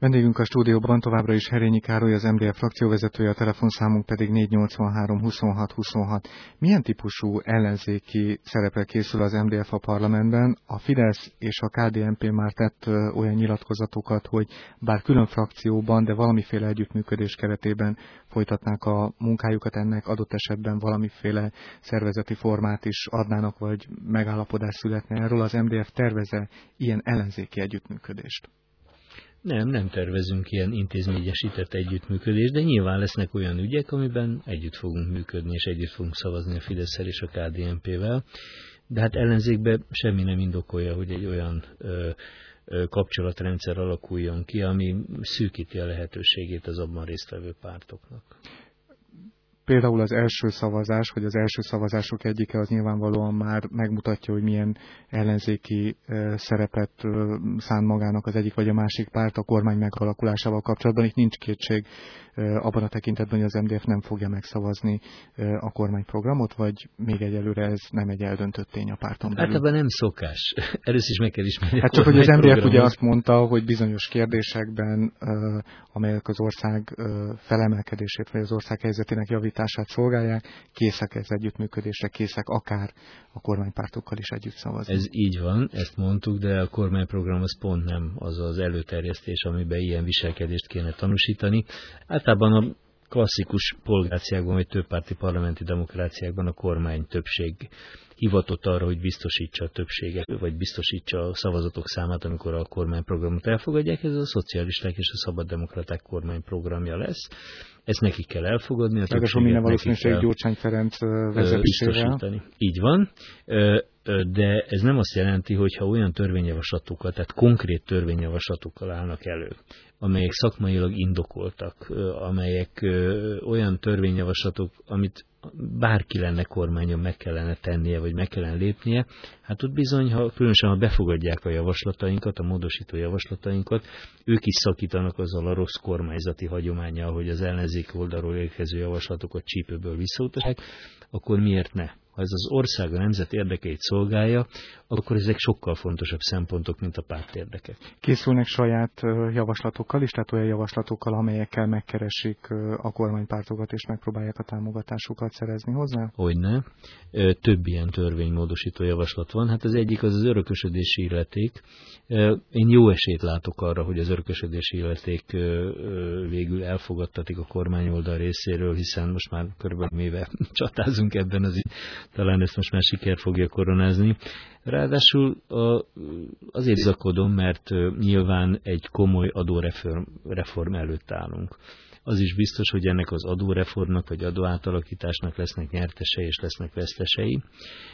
Vendégünk a stúdióban továbbra is Herényi Károly, az MDF frakcióvezetője, a telefonszámunk pedig 483 26 26. Milyen típusú ellenzéki szerepre készül az MDF a parlamentben? A Fidesz és a KDNP már tett olyan nyilatkozatokat, hogy bár külön frakcióban, de valamiféle együttműködés keretében folytatnák a munkájukat, ennek adott esetben valamiféle szervezeti formát is adnának, vagy megállapodás születne erről. Az MDF tervez-e ilyen ellenzéki együttműködést? Nem tervezünk ilyen intézményesített együttműködést, de nyilván lesznek olyan ügyek, amiben együtt fogunk működni, és együtt fogunk szavazni a Fidesszel és a KDNP-vel. De hát ellenzékben semmi nem indokolja, hogy egy olyan kapcsolatrendszer alakuljon ki, ami szűkíti a lehetőségét az abban résztvevő pártoknak. Például az első szavazás, vagy az első szavazások egyike az nyilvánvalóan már megmutatja, hogy milyen ellenzéki szerepet szán magának az egyik vagy a másik párt a kormány megalakulásával kapcsolatban. Itt nincs kétség abban a tekintetben, hogy az MDF nem fogja megszavazni a kormányprogramot, vagy még egyelőre ez nem egy eldöntött tény a párton belül. Általában nem szokás. Először is meg kell ismerni. Hát csak, hogy az MDF ugye azt mondta, hogy bizonyos kérdésekben, amelyek az ország felemelkedését, vagy az ország helyzetének javítását szolgálják, készek ez együttműködésre, készek akár a kormánypártokkal is együtt szavazni. Ez így van, ezt mondtuk, de a kormányprogram az pont nem az az előterjesztés, amiben ilyen viselkedést kéne tanúsítani. Általában a klasszikus polgárciákban, vagy többpárti parlamenti demokráciákban a kormány többség hivatott arra, hogy biztosítsa a többséget, vagy biztosítsa a szavazatok számát, amikor a kormányprogramot elfogadják. Ez a szocialisták és a szabaddemokraták kormányprogramja lesz. Ezt nekik kell elfogadni. Ráadásul minden valószínűség Gyurcsány Ferenc vezetésével. Így van, de ez nem azt jelenti, hogy ha olyan törvényjavaslatokkal, tehát konkrét törvényjavaslatokkal állnak elő, amelyek szakmailag indokoltak, amelyek olyan törvényjavaslatok, amit bárki lenne kormányon meg kellene tennie, vagy meg kellene lépnie, hát ott bizony, különösen ha befogadják a javaslatainkat, a módosító javaslatainkat, ők is szakítanak azzal a rossz kormányzati hagyománnyal, hogy az ellenzék oldalról érkező javaslatokat csípőből visszautasák, akkor miért ne? Ha ez az ország a nemzet érdekeit szolgálja, akkor ezek sokkal fontosabb szempontok, mint a párt érdekek. Készülnek saját javaslatokkal is, tehát olyan javaslatokkal, amelyekkel megkeresik a kormánypártokat és megpróbálják a támogatásukat szerezni hozzá? Hogyne. Több ilyen törvénymódosító javaslat van. Hát az egyik az örökösödési illeték. Én jó esélyt látok arra, hogy az örökösödési illeték végül elfogadtatik a kormányoldal részéről, hiszen most már körülbelül éve csatázunk ebben, talán ezt most már siker fogja koronázni. Ráadásul azért bizakodom, mert nyilván egy komoly adóreform előtt állunk. Az is biztos, hogy ennek az adóreformnak vagy adóátalakításnak lesznek nyertesei és lesznek vesztesei,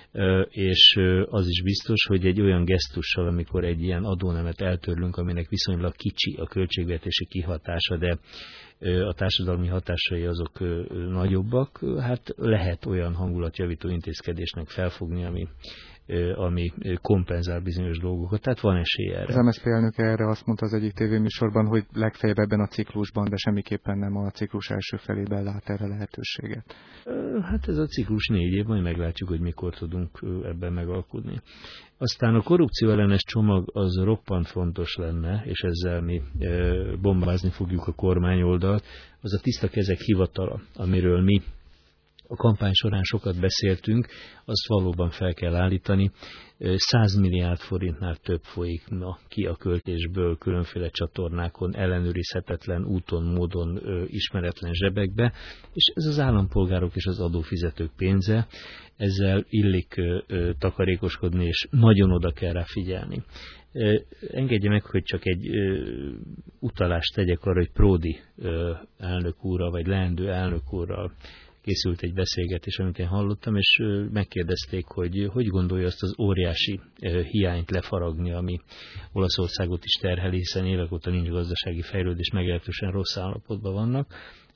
és az is biztos, hogy egy olyan gesztussal, amikor egy ilyen adónemet eltörlünk, aminek viszonylag kicsi a költségvetési kihatása, de a társadalmi hatásai azok nagyobbak, hát lehet olyan hangulatjavító intézkedésnek felfogni, ami kompenzál bizonyos dolgokat, tehát van esély erre. Az MSZP elnöke erre azt mondta az egyik tévéműsorban, hogy legfeljebb ebben a ciklusban, de semmiképpen nem a ciklus első felében lát erre lehetőséget. Hát ez a ciklus 4 év, majd meglátjuk, hogy mikor tudunk ebben megalkudni. Aztán a korrupció ellenes csomag az roppant fontos lenne, és ezzel mi bombázni fogjuk a kormányoldalt. Az a tiszta kezek hivatala, amiről mi a kampány során sokat beszéltünk, azt valóban fel kell állítani. 100 milliárd forintnál több folyik ki a költésből különféle csatornákon, ellenőrizhetetlen úton, módon, ismeretlen zsebekbe, és ez az állampolgárok és az adófizetők pénze, ezzel illik takarékoskodni, és nagyon oda kell rá figyelni. Engedje meg, hogy csak egy utalást tegyek arra, hogy Pródi elnök úrral, vagy leendő elnök úrral készült egy beszélgetés, amit én hallottam, és megkérdezték, hogy gondolja azt az óriási hiányt lefaragni, ami Olaszországot is terheli, hiszen évek óta nincs gazdasági fejlődés, meglehetősen rossz állapotban vannak.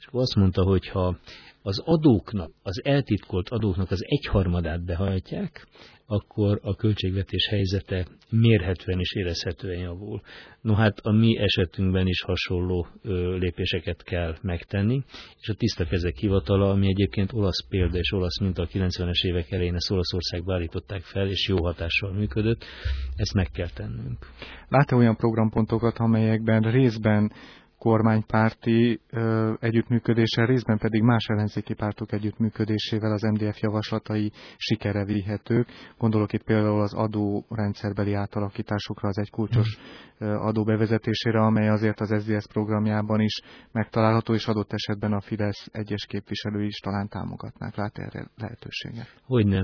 És akkor azt mondta, hogy ha az adóknak, az eltitkolt adóknak az 1/3 behajtják, akkor a költségvetés helyzete mérhetően és érezhetően javul. No hát a mi esetünkben is hasonló lépéseket kell megtenni, és a Tiszta Kezek Hivatala, ami egyébként olasz példa és olasz minta, a 90-es évek elején ezt Olaszországba állították fel, és jó hatással működött, ezt meg kell tennünk. Lát-e olyan programpontokat, amelyekben részben kormánypárti együttműködéssel, részben pedig más ellenzéki pártok együttműködésével az MDF javaslatai sikerre vihetők? Gondolok itt például az adórendszerbeli átalakításokra, az egykulcsos adó bevezetésére, amely azért az SZDSZ programjában is megtalálható, és adott esetben a Fidesz egyes képviselői is talán támogatnák. Lát erre lehetőséget? Hogyne.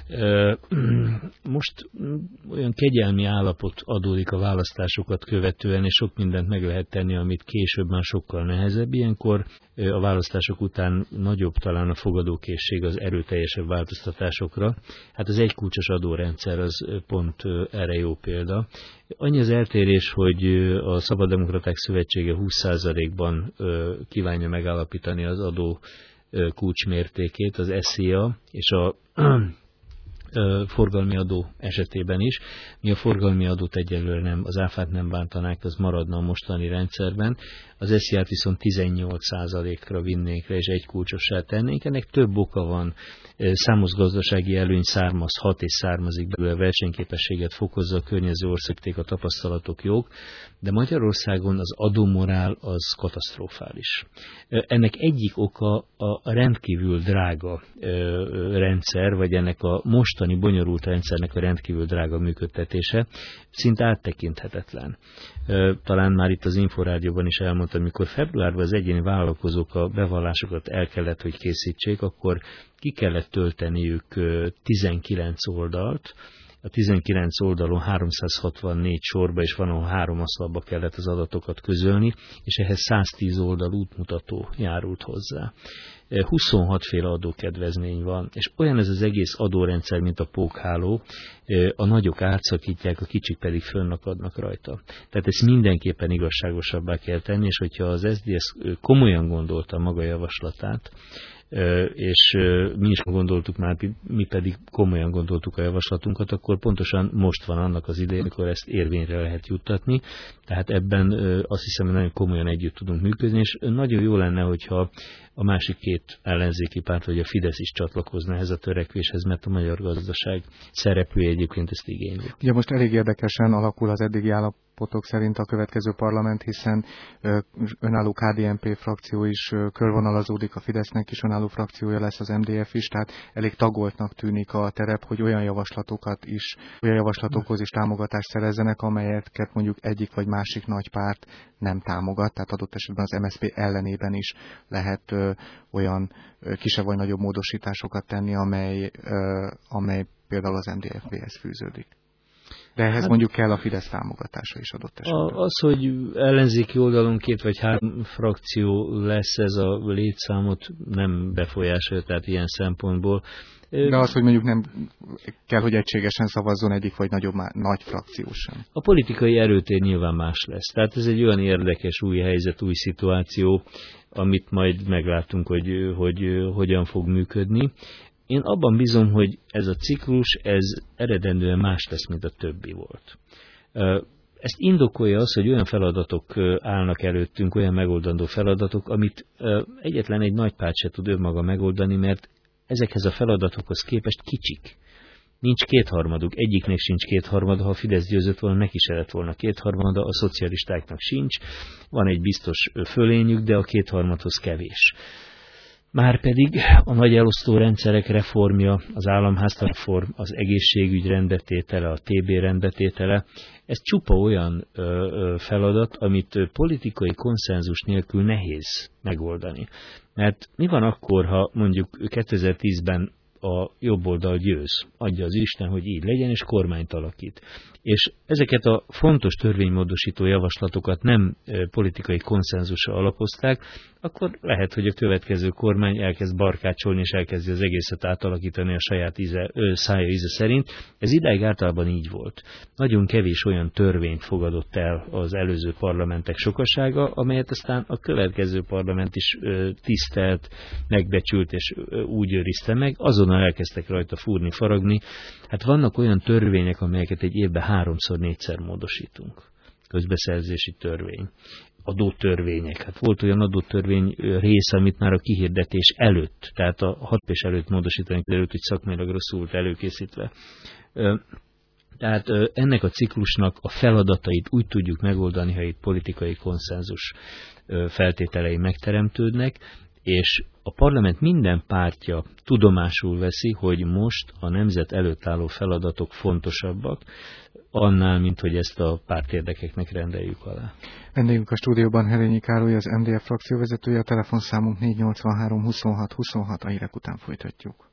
Most olyan kegyelmi állapot adódik a választásokat követően, és sok mindent meg lehet tenni, amit később már sokkal nehezebb. Ilyenkor a választások után nagyobb talán a fogadókészség az erőteljesebb változtatásokra. Hát az egykulcsos adórendszer az pont erre jó példa. Annyi az eltérés, hogy a Szabaddemokraták Szövetsége 20%-ban kívánja megállapítani az adó kulcsmértékét, az SZIA és a forgalmi adó esetében is. Mi a forgalmi adót egyelőre nem, az áfát nem bántanák, az maradna a mostani rendszerben. Az SZIA-t viszont 18%-ra vinnénk le, és egykulcsossá tennénk. Ennek több oka van. Számos gazdasági előny származhat, és származik belőle, versenyképességet fokozza, a környező országték, a tapasztalatok jók, de Magyarországon az adómorál az katasztrofális. Ennek egyik oka a rendkívül drága rendszer, vagy ennek a mostani bonyolult rendszernek a rendkívül drága működtetése, szinte áttekinthetetlen. Talán már itt az Inforádióban is elmondtam, amikor februárban az egyéni vállalkozók a bevallásokat el kellett, hogy készítsék, akkor ki kellett tölteniük 19 oldalt, a 19 oldalon 364 sorba, és van, ahol 3 asztalba kellett az adatokat közölni, és ehhez 110 oldal útmutató járult hozzá. 26 féle adókedvezmény van, és olyan ez az egész adórendszer, mint a pókháló, a nagyok átszakítják, a kicsik pedig fönnakadnak rajta. Tehát ezt mindenképpen igazságosabbá kell tenni, és hogyha az SZDSZ komolyan gondolta maga javaslatát, és mi is gondoltuk már, mi pedig komolyan gondoltuk a javaslatunkat, akkor pontosan most van annak az ideje, amikor ezt érvényre lehet juttatni. Tehát ebben azt hiszem, hogy nagyon komolyan együtt tudunk működni, és nagyon jó lenne, hogyha a másik két ellenzéki párt, vagy a Fidesz is csatlakozna ehhez a törekvéshez, mert a magyar gazdaság szereplője egyébként ezt igényli. Ugye most elég érdekesen alakul az eddigi állapotok szerint a következő parlament, hiszen önálló KDNP frakció is körvonalazódik, a Fidesznek is önálló frakciója lesz, az MDF is, tehát elég tagoltnak tűnik a terep, hogy olyan javaslatokhoz is támogatást szerezzenek, amelyeket mondjuk egyik vagy másik nagy párt nem támogat, tehát adott esetben az MSZP ellenében is lehet olyan kisebb vagy nagyobb módosításokat tenni, amely például az MDF-hez fűződik. De ehhez mondjuk kell a Fidesz támogatása is adott esetben. Az, hogy ellenzéki oldalon 2 vagy 3 frakció lesz, ez a létszámot nem befolyásolja, tehát ilyen szempontból. De az, hogy mondjuk nem kell, hogy egységesen szavazzon egyik vagy nagy frakció sem. A politikai erőtér nyilván más lesz. Tehát ez egy olyan érdekes új helyzet, új szituáció, amit majd meglátunk, hogy hogyan fog működni. Én abban bízom, hogy ez a ciklus, ez eredendően más lesz, mint a többi volt. Ezt indokolja az, hogy olyan feladatok állnak előttünk, olyan megoldandó feladatok, amit egyetlen egy nagy párt se tud önmaga megoldani, mert ezekhez a feladatokhoz képest kicsik. Nincs 2/3, egyiknek sincs 2/3, ha a Fidesz győzött volna, neki se lett volna 2/3, a szocialistáknak sincs, van egy biztos fölényük, de a 2/3-hoz kevés. Márpedig a nagy elosztó rendszerek reformja, az államháztartásreform, az egészségügy rendbetétele, a TB rendbetétele, ez csupa olyan feladat, amit politikai konszenzus nélkül nehéz megoldani. Mert mi van akkor, ha mondjuk 2010-ben a jobb oldal győz, adja az Isten, hogy így legyen, és kormányt alakít. És ezeket a fontos törvénymódosító javaslatokat nem politikai konszenzusra alapozták, akkor lehet, hogy a következő kormány elkezd barkácsolni, és elkezdi az egészet átalakítani a saját szája íze szerint. Ez idáig általában így volt. Nagyon kevés olyan törvényt fogadott el az előző parlamentek sokasága, amelyet aztán a következő parlament is tisztelt, megbecsült és úgy őrizte meg, azonnal elkezdtek rajta fúrni, faragni. Hát vannak olyan törvények, amelyeket egy évben 3-4-szer módosítunk. Közbeszerzési törvény, adótörvények. Hát volt olyan adótörvény része, amit már a kihirdetés előtt, tehát a hatás előtt módosítani került, hogy szakmailag rosszul volt előkészítve. Tehát ennek a ciklusnak a feladatait úgy tudjuk megoldani, ha itt politikai konszenzus feltételei megteremtődnek, és a parlament minden pártja tudomásul veszi, hogy most a nemzet előtt álló feladatok fontosabbak, annál, mint hogy ezt a pártérdekeknek rendeljük alá. Vendégünk a stúdióban Herényi Károly, az MDF frakcióvezetője, a telefonszámunk 483 26 26, a hírek után folytatjuk.